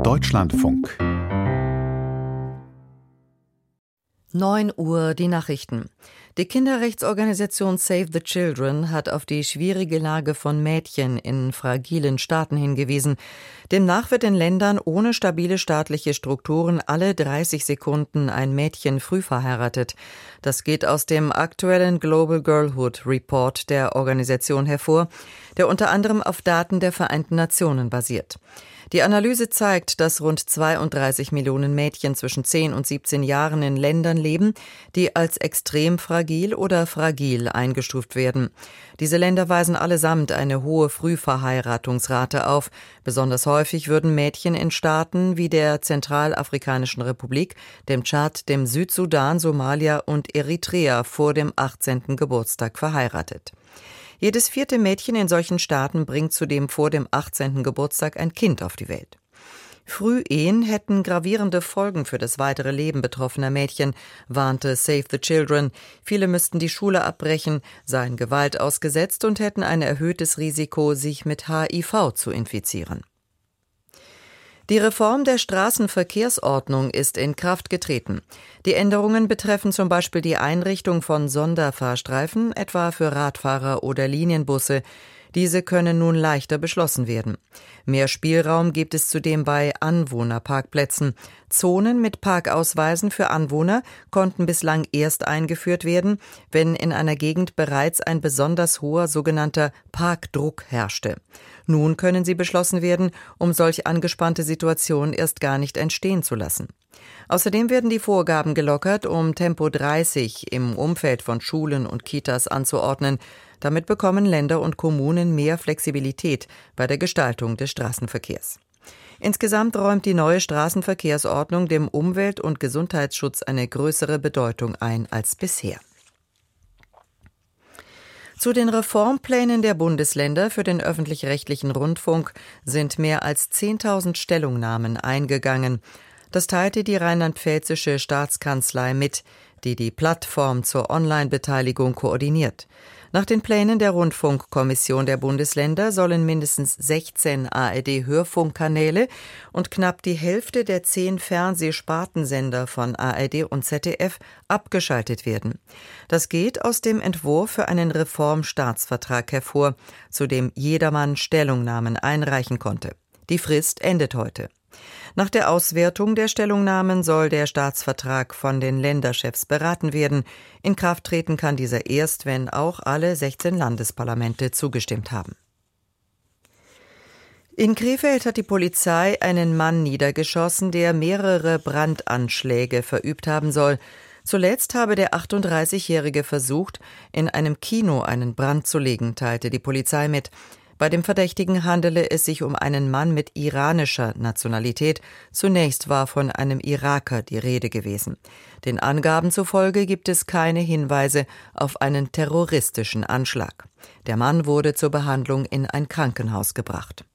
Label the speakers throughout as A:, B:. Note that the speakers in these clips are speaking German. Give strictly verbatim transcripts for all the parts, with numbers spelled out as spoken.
A: Deutschlandfunk.
B: neun Uhr die Nachrichten. Die Kinderrechtsorganisation Save the Children hat auf die schwierige Lage von Mädchen in fragilen Staaten hingewiesen. Demnach wird in Ländern ohne stabile staatliche Strukturen alle dreißig Sekunden ein Mädchen früh verheiratet. Das geht aus dem aktuellen Global Girlhood Report der Organisation hervor, der unter anderem auf Daten der Vereinten Nationen basiert. Die Analyse zeigt, dass rund zweiunddreißig Millionen Mädchen zwischen zehn und siebzehn Jahren in Ländern leben, die als extrem fragil oder fragil eingestuft werden. Diese Länder weisen allesamt eine hohe Frühverheiratungsrate auf. Besonders häufig würden Mädchen in Staaten wie der Zentralafrikanischen Republik, dem Tschad, dem Südsudan, Somalia und Eritrea vor dem achtzehnten Geburtstag verheiratet. Jedes vierte Mädchen in solchen Staaten bringt zudem vor dem achtzehnten Geburtstag ein Kind auf die Welt. Frühehen hätten gravierende Folgen für das weitere Leben betroffener Mädchen, warnte Save the Children. Viele müssten die Schule abbrechen, seien Gewalt ausgesetzt und hätten ein erhöhtes Risiko, sich mit H I V zu infizieren. Die Reform der Straßenverkehrsordnung ist in Kraft getreten. Die Änderungen betreffen zum Beispiel die Einrichtung von Sonderfahrstreifen, etwa für Radfahrer oder Linienbusse. Diese können nun leichter beschlossen werden. Mehr Spielraum gibt es zudem bei Anwohnerparkplätzen. Zonen mit Parkausweisen für Anwohner konnten bislang erst eingeführt werden, wenn in einer Gegend bereits ein besonders hoher sogenannter Parkdruck herrschte. Nun können sie beschlossen werden, um solch angespannte Situationen erst gar nicht entstehen zu lassen. Außerdem werden die Vorgaben gelockert, um Tempo dreißig im Umfeld von Schulen und Kitas anzuordnen. Damit bekommen Länder und Kommunen mehr Flexibilität bei der Gestaltung des Straßenverkehrs. Insgesamt räumt die neue Straßenverkehrsordnung dem Umwelt- und Gesundheitsschutz eine größere Bedeutung ein als bisher. Zu den Reformplänen der Bundesländer für den öffentlich-rechtlichen Rundfunk sind mehr als zehntausend Stellungnahmen eingegangen. Das teilte die rheinland-pfälzische Staatskanzlei mit, die die Plattform zur Online-Beteiligung koordiniert. Nach den Plänen der Rundfunkkommission der Bundesländer sollen mindestens sechzehn A R D-Hörfunkkanäle und knapp die Hälfte der zehn Fernsehspartensender von A R D und Z D F abgeschaltet werden. Das geht aus dem Entwurf für einen Reformstaatsvertrag hervor, zu dem jedermann Stellungnahmen einreichen konnte. Die Frist endet heute. Nach der Auswertung der Stellungnahmen soll der Staatsvertrag von den Länderchefs beraten werden. In Kraft treten kann dieser erst, wenn auch alle sechzehn Landesparlamente zugestimmt haben. In Krefeld hat die Polizei einen Mann niedergeschossen, der mehrere Brandanschläge verübt haben soll. Zuletzt habe der achtunddreißigjährige versucht, in einem Kino einen Brand zu legen, teilte die Polizei mit. Bei dem Verdächtigen handele es sich um einen Mann mit iranischer Nationalität. Zunächst war von einem Iraker die Rede gewesen. Den Angaben zufolge gibt es keine Hinweise auf einen terroristischen Anschlag. Der Mann wurde zur Behandlung in ein Krankenhaus gebracht.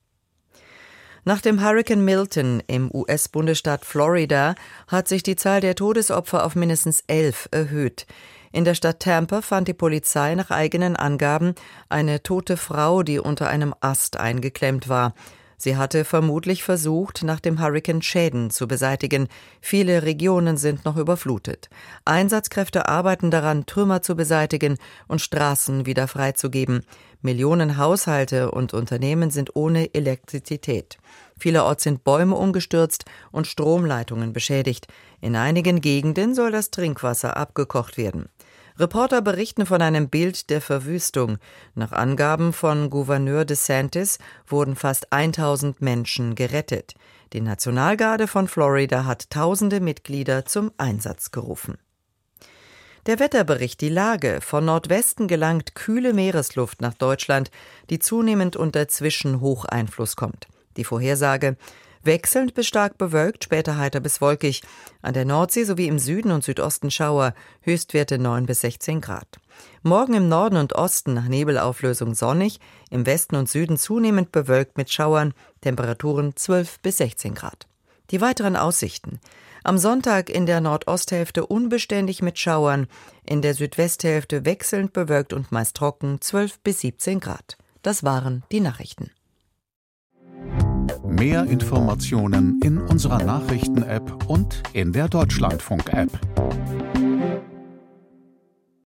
B: Nach dem Hurrikan Milton im U S-Bundesstaat Florida hat sich die Zahl der Todesopfer auf mindestens elf erhöht. In der Stadt Tampa fand die Polizei nach eigenen Angaben eine tote Frau, die unter einem Ast eingeklemmt war. Sie hatte vermutlich versucht, nach dem Hurrikan Schäden zu beseitigen. Viele Regionen sind noch überflutet. Einsatzkräfte arbeiten daran, Trümmer zu beseitigen und Straßen wieder freizugeben. Millionen Haushalte und Unternehmen sind ohne Elektrizität. Vielerorts sind Bäume umgestürzt und Stromleitungen beschädigt. In einigen Gegenden soll das Trinkwasser abgekocht werden. Reporter berichten von einem Bild der Verwüstung. Nach Angaben von Gouverneur DeSantis wurden fast tausend Menschen gerettet. Die Nationalgarde von Florida hat tausende Mitglieder zum Einsatz gerufen. Der Wetterbericht, die Lage. Von Nordwesten gelangt kühle Meeresluft nach Deutschland, die zunehmend unter Zwischenhocheinfluss kommt. Die Vorhersage: wechselnd bis stark bewölkt, später heiter bis wolkig. An der Nordsee sowie im Süden und Südosten Schauer, Höchstwerte neun bis sechzehn Grad. Morgen im Norden und Osten nach Nebelauflösung sonnig, im Westen und Süden zunehmend bewölkt mit Schauern, Temperaturen zwölf bis sechzehn Grad. Die weiteren Aussichten: am Sonntag in der Nordosthälfte unbeständig mit Schauern, in der Südwesthälfte wechselnd bewölkt und meist trocken, zwölf bis siebzehn Grad. Das waren die Nachrichten.
A: Mehr Informationen in unserer Nachrichten-App und in der Deutschlandfunk-App.